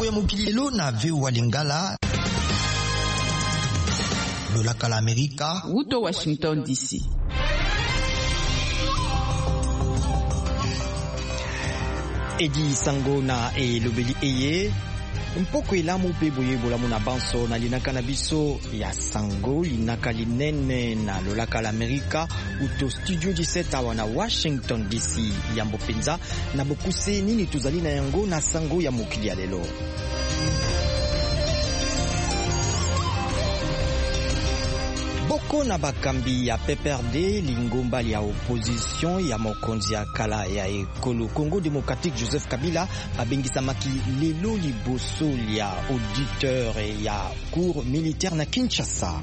sango ya mokili lelo na VOA Lingala lolaka la Amerika Uto Washington DC. Edi sango na elobeli eye mpoko elamu pe boye bolamu na banso na linaka na biso ya sango linaka linene na lolaka la Amerika uto studio 17 awa na Washington DC yambo penza na bokuse nini tuzali na yango na sango ya mokili ya lelo. Boko na bakambi ya PPRD lingomba ya opposition ya mokonzi ya kala ya ekolo Congo Démocratique Joseph Kabila babengisamaki lelo liboso ya auditeur ya cour militaire na Kinshasa.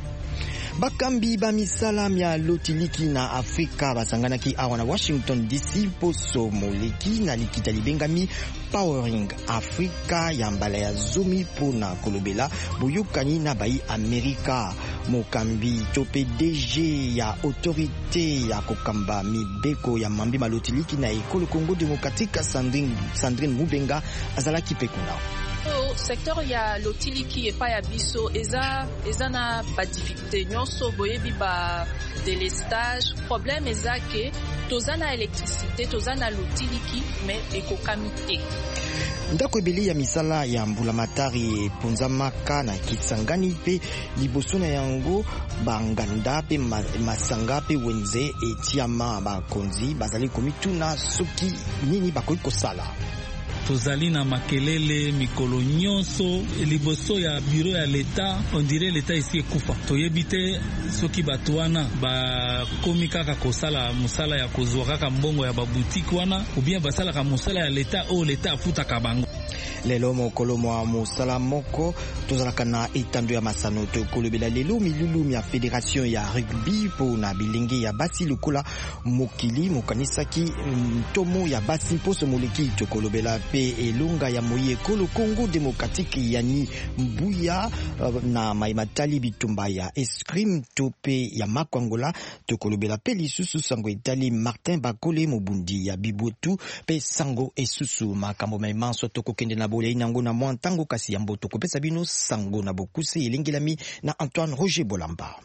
Bakambi ba misala mya lotiliki na Afrika basanganaki awa na Washington DC poso moleki na likita libengami Powering Africa ya mbala ya zomi pona kolobela boyokani na bai Amerika. Mokambi to PDG ya autorité ya kokamba mibeko ya mambi malotiliki na ekolo Congo Démocratique Sandrine Mubenga azalaki pekuna. Secteur ya lotiliki epa ya biso eza na ba difficulté nyonso boyebi ba délestage problème eza ke toza na électricité toza na lotiliki mais ekokami te. Ndako ebele ya misala ya mbulamatari eponzamaka na Kisangani pe liboso na yango banganda pe masanga pe wenze etiama bakonzi bazali komituna soki nini bakoki kosala. Tozali na makelele mikolo nyonso liboso ya bureau ya l'État, on dirait l'État ici ekufa. Toyebi te soki bato wana bakomi kaka kosala musala ya kozwa kaka mbongo ya babutiki wana ou bien basalaka musala ya l'État o l'État afutaka bango. Lelo mokolo mwa mosala moko tozalaka na etando ya masano tokolobela lelo milulu ya fédération ya rugby po na bilenge ya basi lokola mokili mokanisaki tomo ya basi poso moleki tokolobela pe elonga ya moye ekolo Congo Démocratique yani mbuya na maimatali bitumba ya escrime tope ya makwangola tokolobela pe lisusu sango etali Martin Bakole mobundi ya bibotu pe sango esusu makambo maimanso tokokende na bolei nango na mwa ntango kasi ya mboto kopesa bino sango na bokuse elengelami na Antoine Roger Bolamba.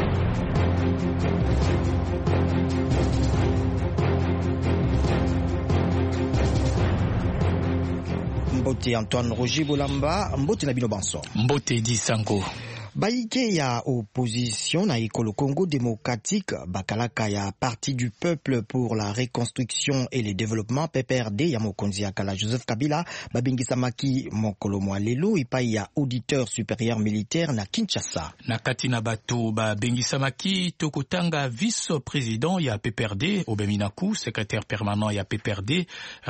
Mbote Antoine Roger Bolamba, mbote na bino banso. Mbote di sango. Baike ya opposition na ekolo Congo Démocratique bakalaka ya Parti du Peuple pour la Reconstruction et le Développement PPRD ya mokonzi ya kala Joseph Kabila babengisamaki mokolo mwa lelo epai ya auditeur supérieur militaire na Kinshasa. Na kati na bato babengisamaki tokotanga vice-président ya PPRD Obeminaku, secrétaire permanent ya PPRD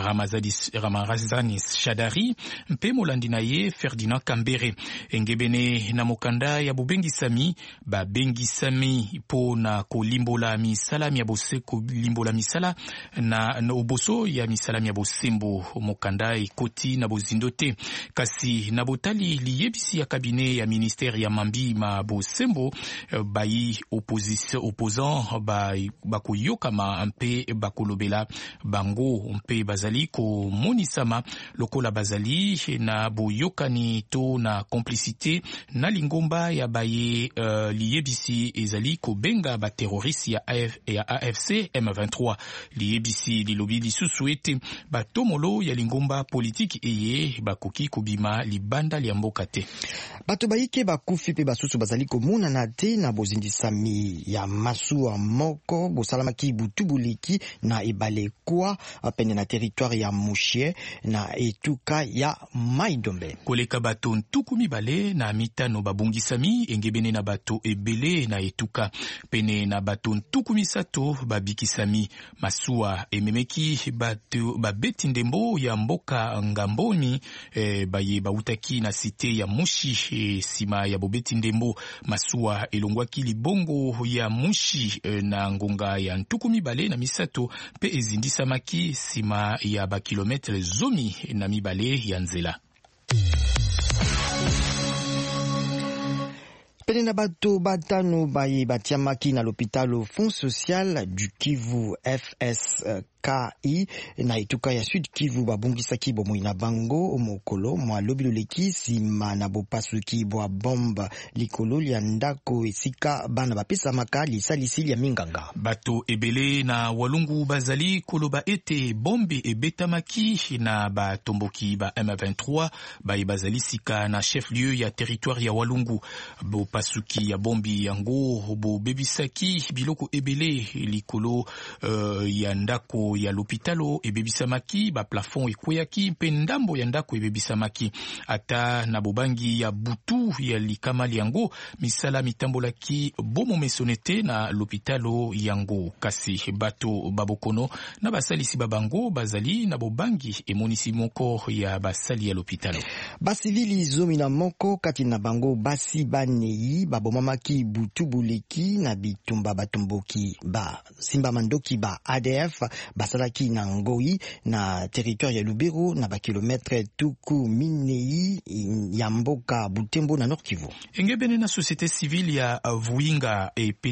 Ramazani Shadari mpe molandi na ye Ferdinand Kambere engebene na mokanda ya bobengisami babengisami po na kolimbola misala ya bose kolimbola misala na oboso ya misala ya bosembo mokanda ekoti na bozindo te kasi na botali liyebisi ya cabinet ya ministère ya mambi ma bosembo bayi opposant bakoyokama mpe bakolobela bango mpe bazali ko monisama lokola bazali na boyokani to na complicité na lingomba ya baye liyebisi ezali kobenga ba terroriste ya AFC M23 liyebisi lilobi lisusu ete batomolo ya lingomba politique eye bakoki kobima libanda lya mboka te. Bato baike bakufi pe basusu bazali komona na te na bozindisami ya masuwa moko bosalamaki butubuliki na ebale kwa pene na territoire ya Mushie na etuka ya Maidombe. Koleka bato ntuku mibale na mitano babungisami engebene na bato ebele na etuka pene na bato ntuku misato babikisami masuwa ememeki bato babeti ndembo ya mboka ngamboni baye bautaki na site ya Mushi sima ya bobeti ndembo masuwa elongwaki libongo ya Mushi na ngonga ya ntuku mibale na misato pe ezindisamaki sima ya bakilometre zomi na mibale ya nzela. Pene na bato batano baye batiamaki na l'hôpital Fonds Social du Kivu FSK kai na etuka ya Sud Kivu babungisaki bomoi na bango mokolo mwa lobilo leki sima na bopasuki bwa bomba likolo ya ndako esika bana bapesamaka lisalisi ya minganga. Bato ebele na Walungu bazali koloba ete bombe ebetamaki na batomboki ba M23 bazali sika na chef lieu ya territoire ya Walungu. Bopasuki ya bombi yango bebisaki biloko ebele likolo ya ndako ya l'hôpitalo ebebisamaki ba plafond ekweyaki mpe ndambo ya ndako ebebisamaki ata na bobangi ya butu ya likamali yango misala mitambolaki bomo mesonete na l'hôpitalo yango kasi bato babokono na basalisi babango bazali na bobangi emonisi moko ya basali ya l'hôpitalo. Basivili zomi na moko kati na bango basi banei babomamaki butu buleki na bitumba batomboki ba simba mandoki ba ADF basalaki na ngoi na territoire ya Lubero na bakilometre tuku minei ya mboka Butembo na Nord Kivu. Engebene na société civile ya Vuinga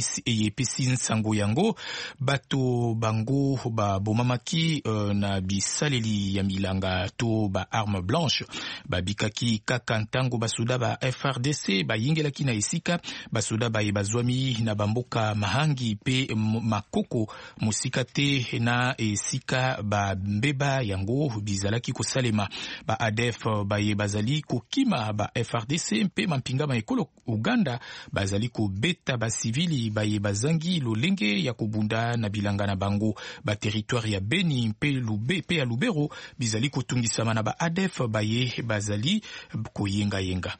epesi nsango yango bato bango babomamaki na bisaleli ya milanga to ba arme blanche babikaki kaka ntango basoda ba FRDC bayingelaki na esika basoda bazwami na bamboka mahangi pe makoko musika te na esika mbeba yango bizalaki kosalema ba ADF bazali kokima ba FRDC mpe mampinga ekolo Uganda bazali kobeta ba civili bazangi lolenge ya kobunda na bilanga na bango ba territoire ya Beni mpe ya Lubero bizali kotungisama na ba ADF bazali koyenga.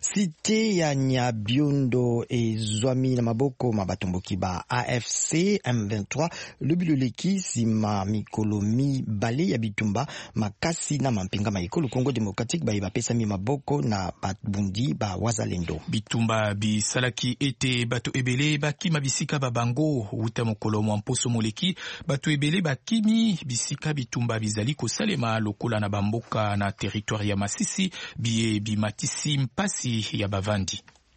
Site ya Nyabiondo ezwami na maboko mabatomboki ba AFC M23 lobilo leki sima mikolo mibale ya bitumba makasi na mampinga ekolo Congo Democratique bapesami maboko na babundi ba wazalendo. Bitumba bisalaki ete bato ebele bakima bisika babango uta mokolo mwa mposo moleki bato ebele bakimi bisika bitumba bizali kosalema lokola na bamboka na territoire ya Masisi bimatisi mpasi ya bavandi.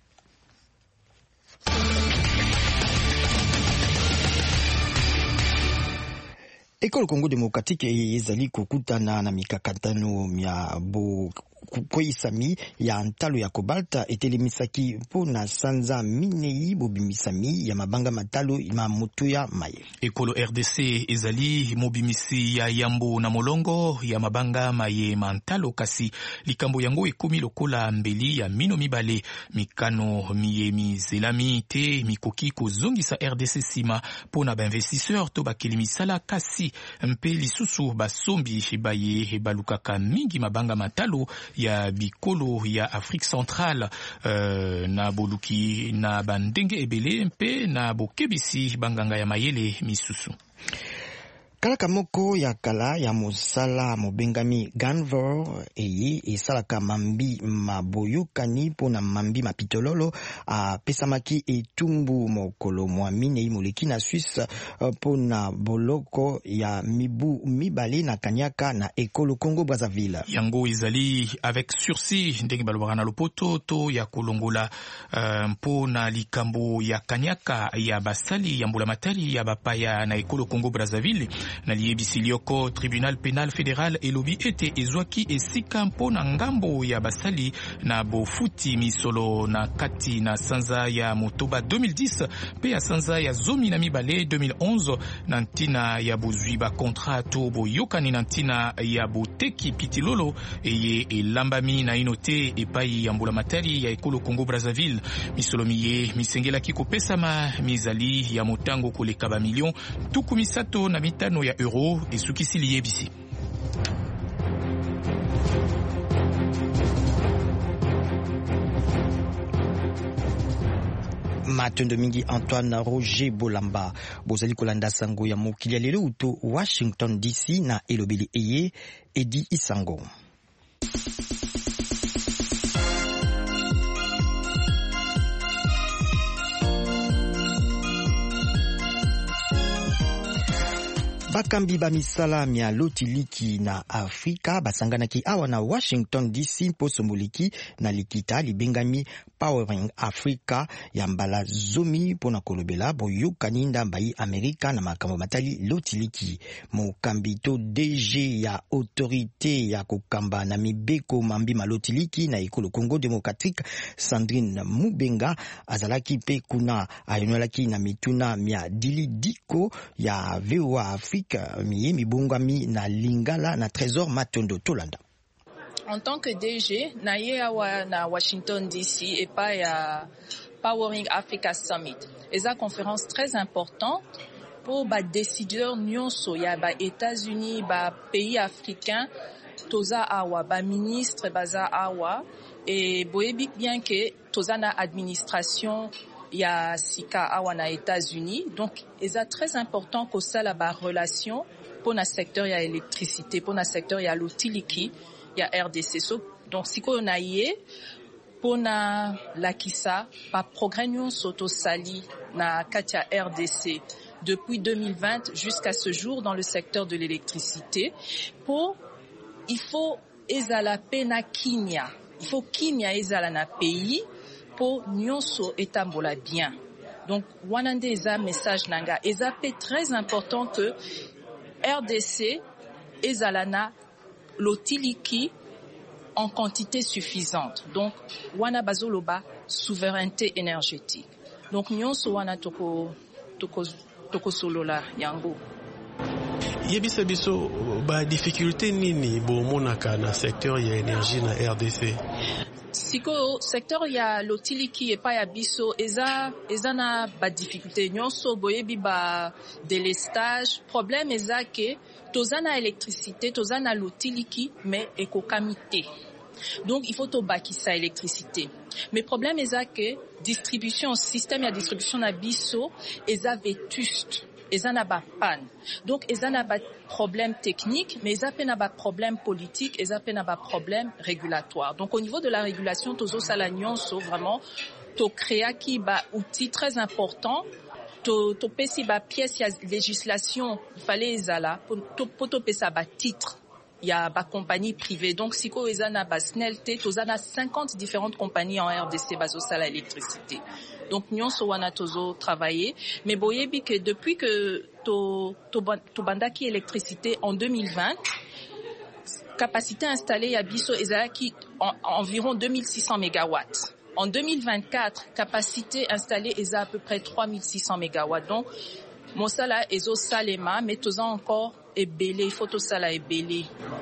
Ekolo Congo Democratique ezali kokutana na mikakatano ya kweisami ya ntalo ya kobalta etelemisaki pona sanza minei bobimisami ya mabanga matalo ma mutuya maye. Ekolo RDC ezali mobimisi ya yambo na molongo ya mabanga maye mantalo kasi likambo yango ekomi lokola mbeli ya mino mibale mikano miyemi zelami te mikoki kozongisa RDC sima pona bainvestisseur to bakeli misala kasi mpe lisusu basombi balukaka mingi mabanga matalo ya bikolo ya Afrique centrale na boluki na bandenge ebele mpe na bokebisi banganga ya mayele misusu. Kalaka moko ya kala ya mosala mobengami Ganvor esalaka mambi maboyokani pona mambi mapitololo pesamaki etumbu mokolo mwa minei moleki na Suisse pona boloko ya mibu mibale na kanyaka na ekolo Congo Brazzaville. Yango ezali avec sursis ndenge balobaka na lopoto to ya kolongola pona likambo ya kanyaka ya basali ya mbula matali ya bapaya na ekolo Congo Brazzaville. Na liebisi lioko tribunal penal fédéral elobi ete ezwaki esika mpona ngambo ya basali na bofuti misolo na kati na sanza ya motoba 2010 pe ya sanza ya zomi na mibale 2011 na ntina ya bozwi ba contrat to boyokani na ntina ya boteki pitilolo eye elambami na inote epai ya mbula matari ya ekolo Congo Brazzaville. Misolo miye misengelaki kopesama mizali ya motango koleka ba million tuku misato na mitano ya euro esukisi liyebisi. Matondo mingi Antoine Roger Bolamba bozali kolanda sango ya mokili ya lelo uto Washington DC na elobeli eye Edi Isango. bakambi ba misala mia lotiliki na Afrika basanganaki awa na Washington DC mpo somboliki na likita libengami Powering Africa ya mbala zomi pona kolobela boyokani ndambai Amerika na makambo matali lotiliki. Mokambi to DG ya autorité ya kokamba na mibeko mambi malotiliki na ekolo Congo Démocratique Sandrine Mubenga azalaki pe kuna ayonolaki na mituna mia dili diko ya VOA Afrique mibongami na Lingala na Trésor Matondo Tolanda. En tant que DG, naye awa na Washington DC et pas ya Powering Africa Summit. Et la conférence très importante pour ba décideurs nyonso ya ba États-Unis, ba pays africains, toza awa, ba ministre baza awa, et boyebi bien que toza na administration ya sika awa na États-Unis. Donc, c'est très important que ça la ba relation pour na secteur ya électricité, pour na secteur ya lotiliki, ya RDC. So, donc, si on a yé, pour na lakisa, pa progrès nyonso to sali na katia RDC depuis 2020 jusqu'à ce jour dans le secteur de l'électricité. Il faut ezala pena kimia. Il faut kimia ezala na pays pour nyonso etambola bien. Donc, wanande eza message nanga. Eza pe très important que RDC ezala na lotiliki en quantité suffisante. Donc, wana bazoloba souveraineté énergétique. Donc, nyonso wana toko solola yango. Yebisa biso ba difficulté nini bo monaka na secteur ya énergie na RDC? Siko secteur ya lotiliki et pas ya biso eza na ba difficulté nyonso boyebi ba délestage. Problème eza ke tozana électricité, tozana lotiliki mais ekokamite. Donc il faut to bakisa électricité. Mais problème eza ke distribution système ya distribution na biso eza vétuste. Eza na ba panne. Donc eza na ba problème technique, mais eza pe na ba problème politique, eza pe na ba problème régulatoire. Donc au niveau de la régulation, tozo sala nyonso vraiment to créa ki ba outil très important, to pesi ba pièce ya législation, il fallait ezala pour to pesa ba titre. Il y a ba compagnie privée. Donc siko eza na ba SNELT, toza na 50 différentes compagnies en RDC bazo sala électricité. Donc nyonso wana tozo travailler, mais boyebi que depuis que to bandaki électricité en 2020, capacité installée ya biso ezalaki environ 2600 mégawatts. En 2024, capacité installée est à peu près 3600 mégawatts. Donc mosala ezo salema, mais toza encore ebele, il faut to sala ebele.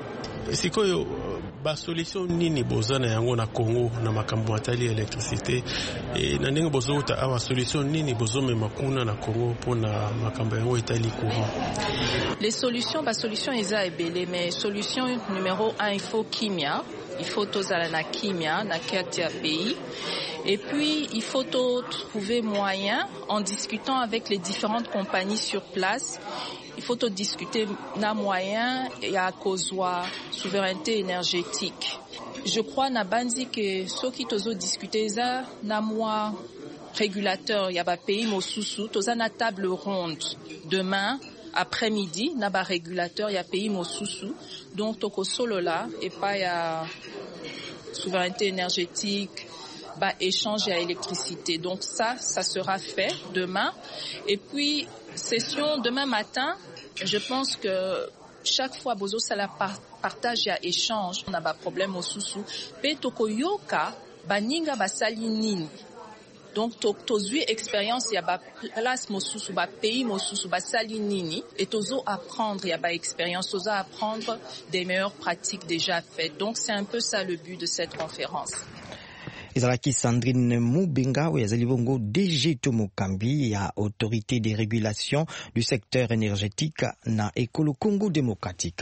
Sikoyo ba solution nini bozana yango na Congo na makambo matali électricité et na ndenge bozota awa solution nini bozome makuna na Congo pona makambo yango etali courant? Les solutions eza ebele, mais solution numéro 1 il faut kimia, il faut tozala na kimia na katia pays. Et puis, il faut trouver moyen, en discutant avec les différentes compagnies sur place, il faut discuter na moyen et à kozwa souveraineté énergétique. Je crois na banzi que ceux qui tozo discuter ça na moi régulateur y a ba pays mosusu toza na table ronde demain après-midi na ba régulateur y a pays mosusu donc toko solo là et pas ya souveraineté énergétique bah échange à électricité. Donc ça sera fait demain. Et puis session demain matin, je pense que chaque fois bozo sala partage ya échange, on a ba problème au susu. Pe toko yoka baninga basali nini. Donc tozo expérience ya ba place mosusu ba pays mosusu basali nini et tozo apprendre ya ba expérience, tozo apprendre des meilleures pratiques déjà faites. Donc c'est un peu ça le but de cette conférence. Ezalaki Sandrine Mubenga yazali bongo DG Tomokambi ya autorité de régulation du secteur énergétique na ekolo Congo démocratique.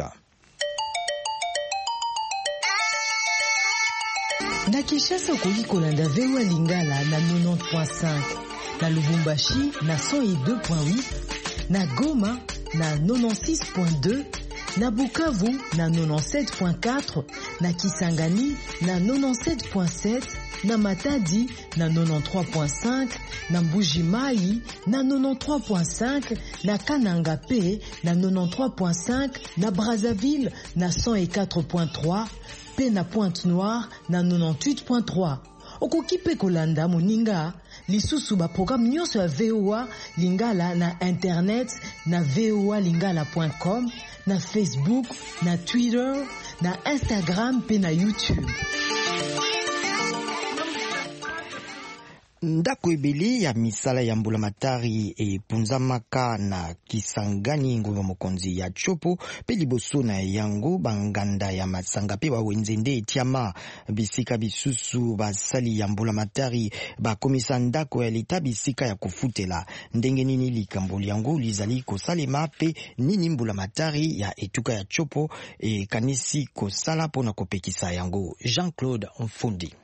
Na Kinshasa okoki kolanda VOA Lingala na 90.5, na Lubumbashi na 102.8, na Goma na 96.2, na Bukavu na 97.4, na Kisangani na 97.7, na Matadi na 93.5, na Mbuji-Mayi na 93.5, na Kananga pe na 93.5, na Brazzaville na 104.3, pe na Pointe-Noire na 98.3. Okoki pe kolanda moninga lisusu ba programme nyonso ya VOA Lingala na internet na voalingala.com, na Facebook, na Twitter, na Instagram pe na YouTube. Ndako ebele ya misala ya mbulamatari epunzamaka na Kisangani ngomba mokonzi ya Chopo pe liboso na yango banganda ya masanga pe bawenzende etiama bisika bisusu basali ya mbulamatari bakomisa ndako ya leta bisika ya kufutela. Ndenge nini likambo yango lizali kosalema pe nini mbulamatari ya etuka ya Chopo kanisi kosala pona kopekisa yango. Jean-Claude Mfundi.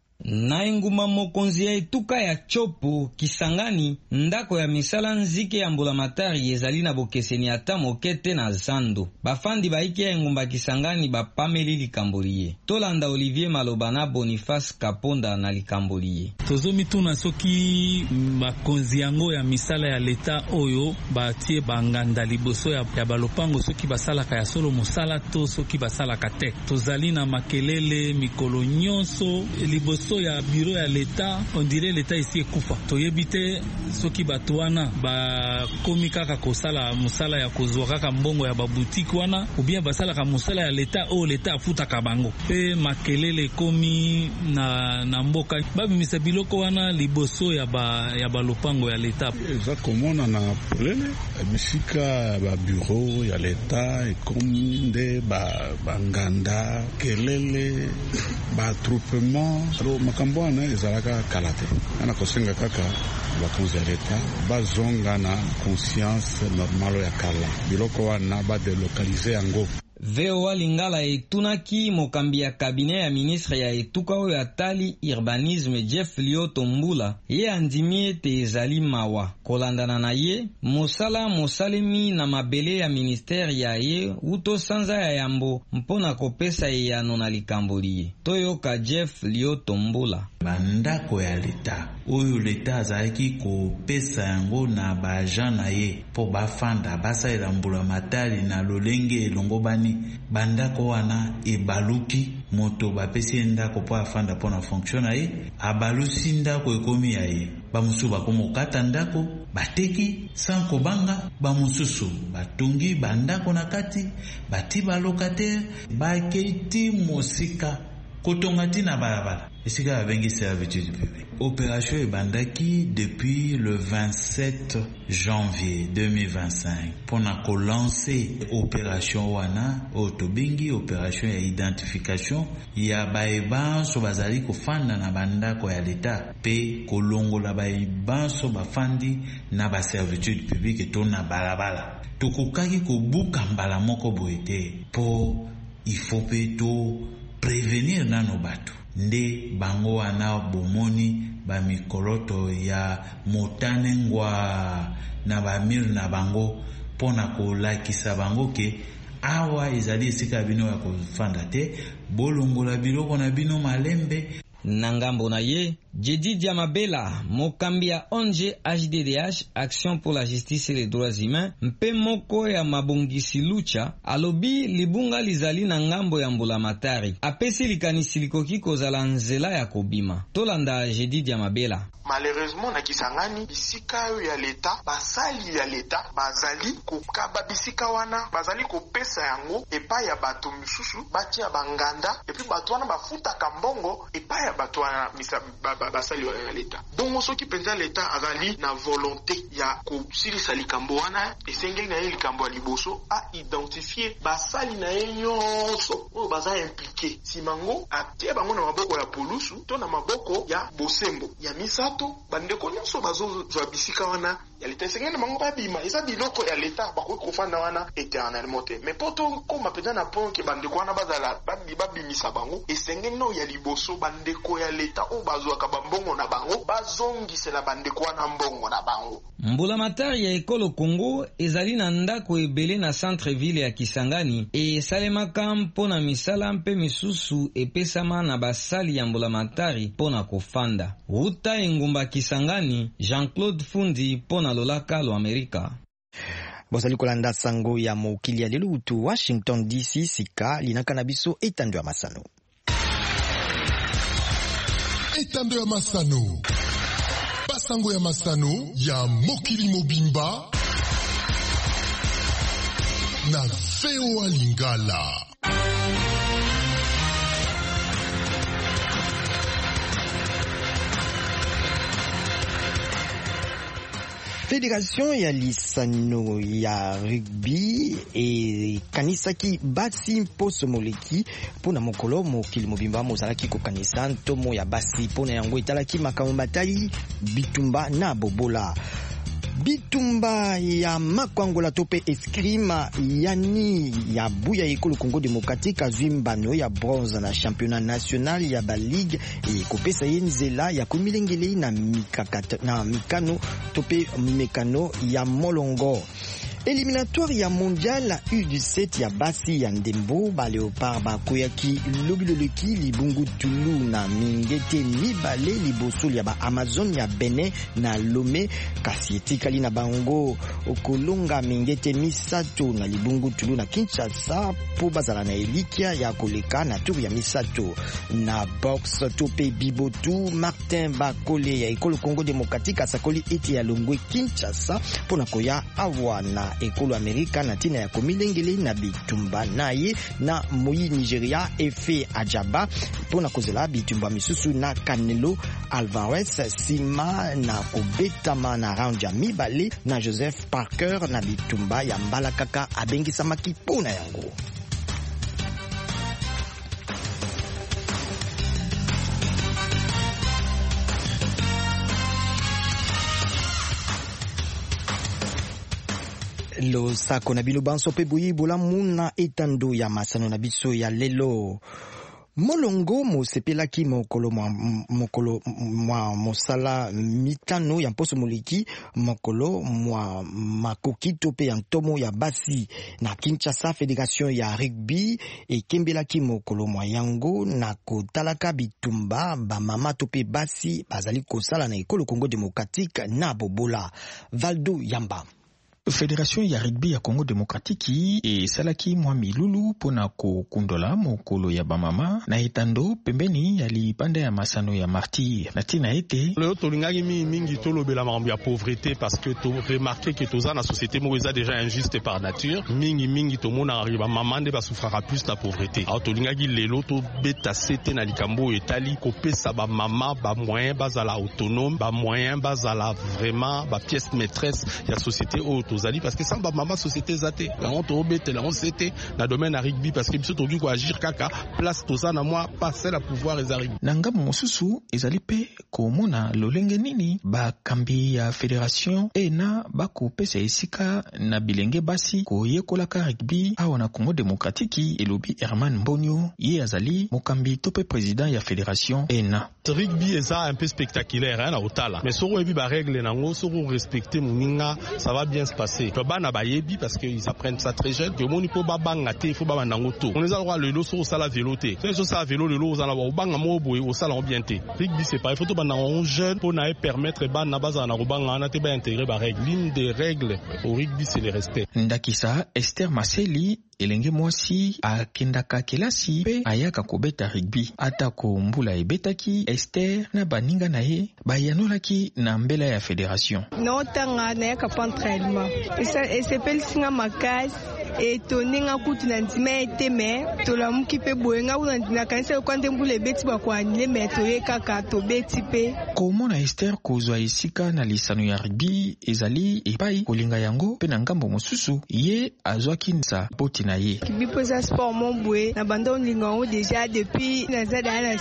Na enguma mokonzi ya etuka ya Chopo Kisangani, ndako ya misala nzike ya mbulamatari ezali na bokeseni ata mokete na zando. Bafandi baiki ya engumba Kisangani bapameli likamboliye. Tolanda Olivier Maloba na Boniface Kaponda na likamboliye. Tozomi tuna soki makonzi yango ya misala ya leta oyo batie banganda liboso ya balopango soki basalaka ya solo mosala to soki basalaka te. Tozali na makelele mikolo nyonso liboso ya bureau ya leta, on dirait leta isi ekufa. Toyebi te soki bato wana bakomi kaka kosala musala ya kozwa kaka mbongo ya babutiki wana ou bien basalaka musala ya leta o leta afutaka bango. Pe makelele komi na mboka babimisa biloko wana liboso ya balopango ya leta. Eza komona na polele bisika ba bureau ya leta ekomi nde banganda kelele ba troupement makambo wana ezalaka kalate. Ana kosenga kaka bakonzi ya leta bazonga na conscience normale ya kala biloko wana badelokalize yango. VOA Lingala etunaki mokambi ya kabine ya ministre ya etuka oyo atali urbanisme Jeff Lioto Mbula ye andimi ete ezali mawa. Kolandana na ye, mosala mosalemi na mabele ya ministere ya ye uto sanza ya yambo mpona kopesa eyano na likamboli ye. Toyoka Jeff Lioto Mbula. Bandako ya leta oyo leta azalaki kopesa yango na baagent na ye po bafanda basalela mbulamatari na lolenge elongo bani bandako wana ebaluki moto bapesi ndako po afanda po na fonction na ye abalusi ndako ekomi ya ye bamusu bakomokata ndako bateki sans kobanga bamususu batungi bandako na kati bati balocataire baketi mosika kotongati na balabala esika babengi servitude publique. Opération ebandaki depuis le 27 janvier 2025 pona ko lancer opération wana otobengi opération ya identification ya baebanso bazali kofanda na bandako ya leta pe kolongola baebanso bafandi na ba servitude publique to na balabala. Tokokaki kobuka mbala moko boete po il faut pe to prévenir nano bato nde bango wana bomoni ba mikoloto ya motane ngwa na ba mil na bango pona kolakisa bango ke awa ezali esika bino ya kofanda te bolongola biloko na bino malembe. Nangambo na ye, Jedi Mabela, mokambi ya ONG HDDH, Action pour la Justice et les Droits Humains, mpe moko ya mabongisi lucha, alobi libunga lizali na ngambo ya mbulamatari. Apesi likanisi likoki kozala nzela ya kobima. Tolanda Jedi Mabela. Malheureusement na Kisangani bisika ya leta basali ya leta bazali kokaba bisika wana bazali kopesa yango epa ya bato misusu bati ya banganda epi bato wana bafuta kambongo epa ya bato wana basali ya leta. Bongo soki penza leta azali na volonté ya kosilisa likambo wana esengeli na ye likambo ya liboso a identifier basali na ye nyonso oyo baza impliqué simango atie bango na maboko ya polusu to na maboko ya bosembo ya misato bandeko nyonso bazozwa bisika wana ya leta esengeli bango babima eza biloko ya leta bakoki kofanda wana éternellement te mais poto koma penza na pon ke bandeko wana bazala babimisa bango esengeli no ya liboso bandeko ya leta o bazwaka bambongo na bango bazongisela bandeko wana mbongo na bango. Mbulamatari ya ekolo Congo ezali na ndako ebele na centre ville ya Kisangani esalemaka mpona misala mpe misusu epesama na basali ya mbulamatari mpona kofanda. Ruta engumba Kisangani, Jean-Claude Fundi mpona Lolaka lo Amerika. Bozali kolanda sango ya mokili ya lelo utu Washington DC sika linaka na biso etando ya masano. Etando ya masano. Basango ya masano ya mokili mobimba na VOA Lingala. Fédération ya lisano ya rugby e kanisaki basi mposo moleki pona mokolo mokili mobimba mozalaki kokanisa ntomo ya basi pona yango etalaki makambo matali bitumba na bobola. Bitumba ya makwangola tope eskrima yani ya buya ekolo Congo Démocratique azwi mbano ya bronze na championnat national ya ba ligue e kopesa yenzela ya komilengele na mikano tope mekano ya molongo. Éliminatoire ya mondial U17 ya basi ya ndembo ba Léopard ba koyaki lobiloleki libungu tulu na mingete mibale liboso ya ba Amazon ya Benin na Lomé kasi etikali na bango okolonga mingete misato na libungu tulu na Kinshasa po bazala na elikia ya koleka na tour ya misato. Na box tope bibotu Martin Bakole ya ekolo Congo Démocratique asakoli ete ya longwe Kinshasa pona koya awa na ekolo Amerika na tina ya komilengele na bitumba naye na moyi Nigeria Efe Ajaba pona kozela bitumba misusu na Canelo Alvarez sima na kobetama na round ya mibale na Joseph Parker na bitumba ya mbala kaka abengisamaki pona yango. Lo sako na bino banso pe boyi bola muna etando ya masano na biso ya lelo. Molongo mosepelaki mokolo mwa mosala mitano ya mposo moleki mokolo mwa makoki tope ya ntomo ya basi na Kinshasa. Fédération ya rugby ekembelaki mokolo mwa yango na kotalaka bitumba ba mama tope basi bazali kosala na ekolo Congo Démocratique na bobola. Valdo Yamba. Fédération ya rugby ya Congo Démocratique e salaki mwa milulu pona kokundola mokolo ya bamama na etando pembeni ya lipanda ya masano ya martyr na tina ete leo tolingaki mingi tolobela makambo ya pauvreté parce que to remarquer que toza na société moko eza déjà injuste par nature mingi tomona ba mama nde basouffraka plus na pauvreté. Alors tolingaki lelo to beta sete na likambo etali kopesa ba mama ba moyen bazala autonome ba moyen bazala vraiment ba pièce maîtresse ya société auto parce que ça ba mama société zate la honte obete la honte c'était na domaine à rugby parce que biso toki ko agir kaka place to ça na moi passer la pouvoir ezari nanga mosusu ezali pe komona lolenge nini ba kambi ya fédération ena bako pesa esika na bilenge basi ko yekolaka rugby awa na Congo Démocratique elobi Herman Mbonyo ye azali mokambi tope président ya fédération ena. Rugby eza un peu spectaculaire hein na otala mais soro ebi ba règle nango soro respecter muninga ça va bien se passer. Bana bayebi parce qu'ils apprennent ça très jeune. Que moni po babanga te faut ba nango to. On les a droit le loso sala vélo te. C'est ça vélo le loso na ba banga mo boy au sala bien te. Rugby c'est pas il faut to bana on jeune pour na permettre bana baza na banga na te ba intégrer ba règle. L'une des règles au rugby c'est le respect. Ndakisa Esther Maseli elenge mwasi akendaka kelasi pe ayaka kobeta rugby atako mbula ebetaki Esther na baninga na ye bayanolaki na mbela ya fédération notanga na yaka pa entraînement esepeli singa makasi etoninga kutu na ndima ete me tolamuki pe boyenga kuna na kanisa kwande mbula ebeti bakwanile me toye kaka tobeti pe komona Esther kozwa esika na lisano ya rugby ezali epai kolinga yango pe na ngambo mosusu ye azwaki nsa poti na ye bipoza sport mombwe na bando linga o déjà depuis na zada na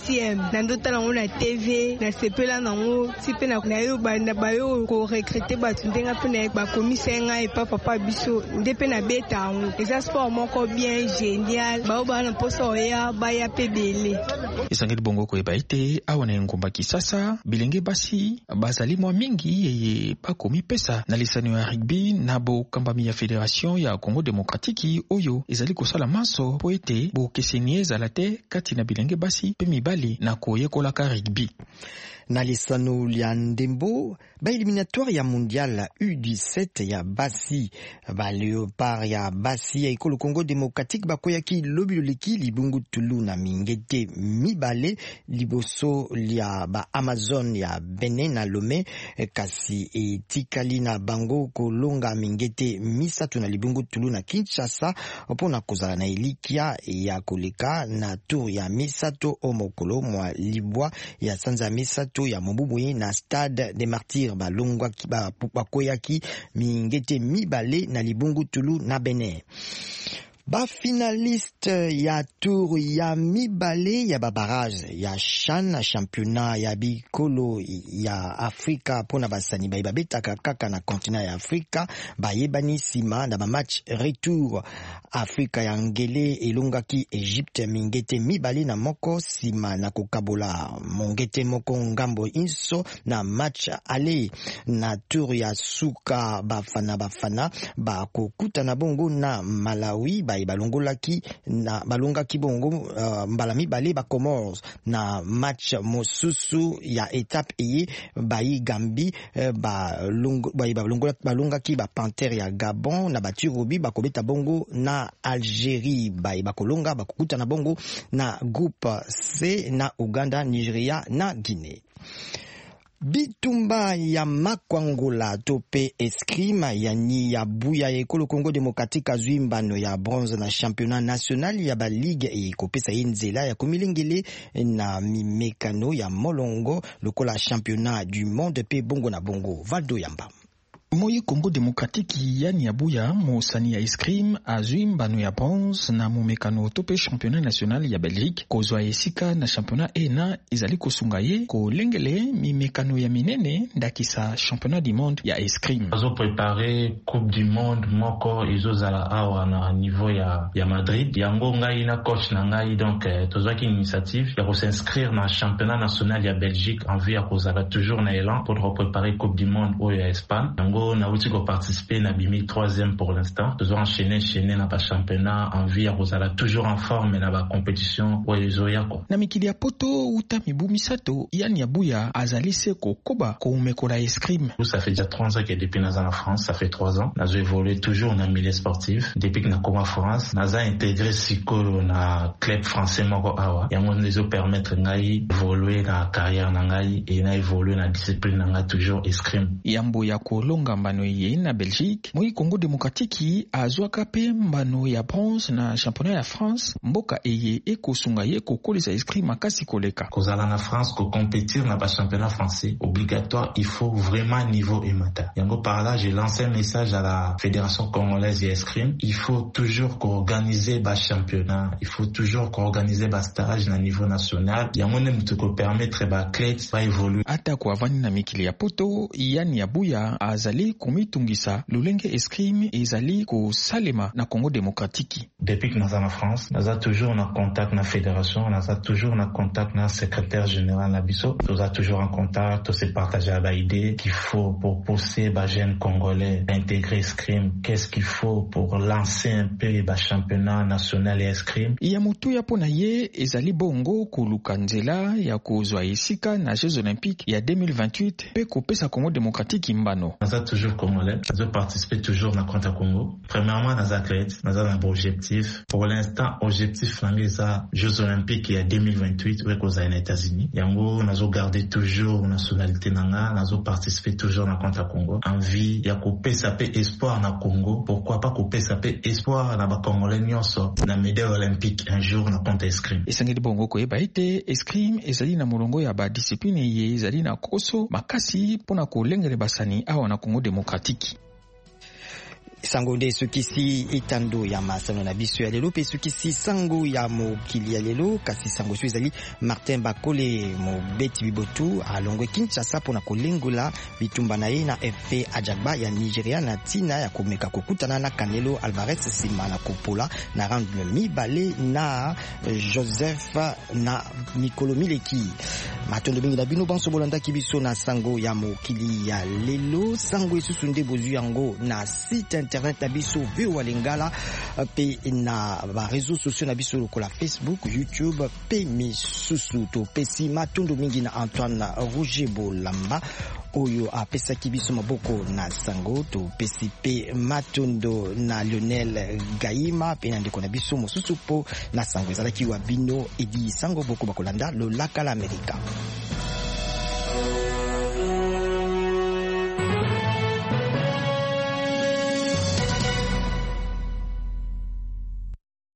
7e na ndota na na TV na sepela na ngo tipe na yo banda bayo ko recruter batundenga pe na ba komisenga e papa biso ndepe na be kobeta ngo eza sport moko bien génial bao bana posa oya baya pebele esangeli bongo koyeba ete awa na engumba Kisasa bilenge basi bazali mwa mingi yeye bakomi pesa na lisano ya rugby na bokambami ya Fédération ya Congo Démocratique oyo ezali kosala maso po ete bokeseni ezala te kati na bilenge basi pe mibali na koyekolaka rugby. Na lisano lya ndembo ba eliminatoire ya mondial U17 ya basi ba Léopard ya basi ya ekolo Congo Démocratique bakoyaki lobiloleki libungu tulu na mingete mibale liboso lya ba Amazon ya Benin na Lomé kasi etikali na bango kolonga mingete misatu na libungu tulu na Kinshasa opona kozala na elikia ya koleka na tour ya misatu o mokolo mwa libwa ya sanza misatu ya Mobubuye na Stade des Martyrs balongwa bakoyaki mingete mibale na libungu tulu na Benin. Ba finaliste ya tour ya mibale ya babarage ya CHAN na championnat ya bikolo ya Afrika pona basani babetaka kaka na continent ya Afrika bayebani sima na ba match retour. Afrika ya ngele elongaki Egypte mingete mibale na moko sima na kokabola mongete moko ngambo inso na match ale na tour ya suka bafana ba kokuta na bongo na Malawi balongolaki na balongaki bongo mbala mibale ba Comores na match mosusu ya étape eye bayi Gambie balongaki ba Panthère ya Gabon na batirobi bakobeta bongo na Algérie bakolonga bakokuta na bongo na groupe C na Uganda, Nigeria na Guinée. Bitumba ya makwangola tope eskrima ya ni ya buya ya ekolo Congo Démocratique azwi mbano ya bronze na championnat national ya ba ligue e kopesa nzela ya komilengele na mimekano ya molongo lokola championnat du monde pe bongo na bongo Valdo Yamba. Moyi Congo Démocratique yani ya buya mosani ya eskrime azwi mbano ya bronze na mumekano tope championnat national ya Belgique kozwa esika na championnat ena ezali kosunga ye kolengele mimekano ya minene ndakisa championnat du monde ya eskrime. Azo préparer coupe du monde moko ezozala awa na niveau ya Madrid yango ngai na coach na ngai donc tozwaki initiative ya s'inscrire na championnat national ya Belgique en vue ya kozala toujours na élan pour préparer coupe du monde au Espagne. On a aussi participé na bimi 3e pour l'instant. Nous avons enchaîné na ba championnat en vie à toujours en forme na ba compétition wa yozoya ko. Na mikili ya poto uta mibu misato yani ya buya azali se ko koba ko umekola eskrime. Ça fait déjà 3 ans que depuis naza na France, ça fait 3 ans. Nazo évolué toujours na milieu sportif depuis que na koma France, naza intégré siko na club français moko awa. Yango nezo permettre ngai évoluer na carrière na ngai et na évoluer na discipline na ngai toujours eskrime. Yambo ya kolonga mbano ye na Belgique moi Congo Démocratique azwaka pe mbano ya bronze na championnat ya France mboka eye ekosunga ye kokolisa eskrime makasi koleka kozala na France ko compétir na ba championnat français obligatoire il faut vraiment niveau emata yango par là j'ai lancé un message à la Fédération congolaise d'escrime il faut toujours organiser ba championnat il faut toujours organiser ba stage na niveau national yango ne mutu ko permettre ba athlètes ba évoluer ata ko avani na mikili ya poto yani ya buya azali komitungisa lulenge eskrime ezali ko salema na Congo Démocratique. Depuis que nous sommes en France, nous avons toujours en contact na fédération, nous avons toujours en contact na secrétaire général na biso, nous avons toujours en contact, on s'est partagé la idée qu'il faut pour pousser les jeunes congolais à intégrer eskrime, qu'est-ce qu'il faut pour lancer un peu le championnat national eskrime. Ya mutu ya pona ye ezali bongo koluka nzela ya kozwa esika na Jeux Olympiques ya 2028 pe kopesa Congo Démocratique mbano. Nous avons toujours congolais, nous avons participé toujours na contre Congo. Premièrement, nos athlètes, nous avons un objectif. Pour l'instant, objectif là, Jeux Olympiques il y a 2028 avec aux États-Unis. Yango, nous avons gardé toujours nationalité nanga, nous avons participé toujours na contre Congo. Envie, ya couper sa paix espoir na Congo. Pourquoi pas couper sa paix espoir na ba Congolais nyonso na médaille olympique un jour na contre eskrime. Esangeli bongo ko eba ete eskrime ezali na molongo ya ba discipline ye ezali na koso makasi pona ko lengele basani awa na Congo Démocratique. sango nde sukisi itando ya masano na biso ya lelo pe sukisi sango ya mokili ya lelo kasi sango so ezali Martin Bakole mobeti bibotu alongwe Kinshasa pona kolengola bitumba na ye na FP Ajagba ya Nigeria na tina ya komeka kokutana na Canelo Alvarez sima na kopola na round mibale na Joseph na Mikolo Mileki matondo mingi na bino banso bolanda kibiso na sango ya mokili ya lelo sango esusu nde bozu yango na site internet na biso VOA Lingala pe na ba réseaux sociaux na biso lokola Facebook, YouTube pe misusu to pesi matondo mingi na Antoine Roger Bolamba oyo apesaki biso maboko na sango to pesi pe matondo na Lionel Gaima pe na ndeko na biso mosusu po na sango ezalaki wa bino edi sango boko bakolanda lo laka la Amerika.